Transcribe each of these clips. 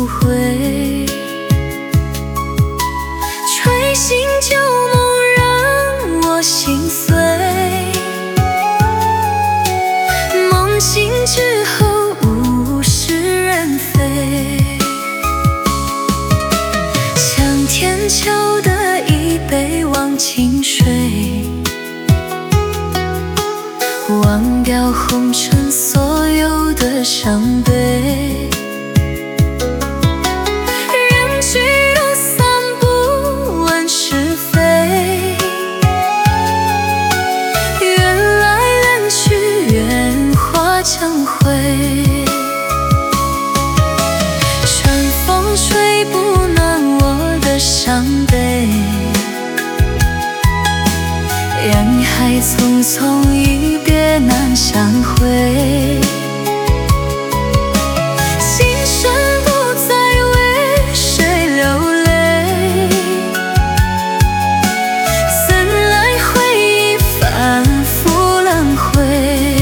无悔。吹醒旧梦让我心碎，梦醒之后物是人非。向天桥的一杯忘情水，忘掉红尘所有的伤悲。人去楼散不问是非，缘来缘去缘化成灰。春风吹不暖我的伤悲，人海匆匆一别难相会。心声不再为谁流泪，怎奈回忆反复轮回。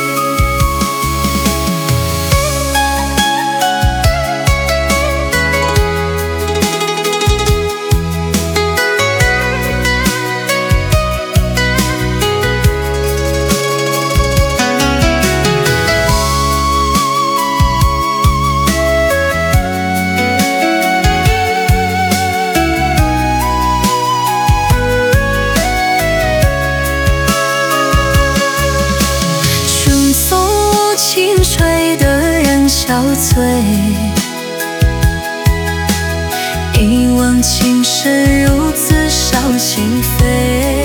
轻吹的人憔悴，一往情深如此少心扉。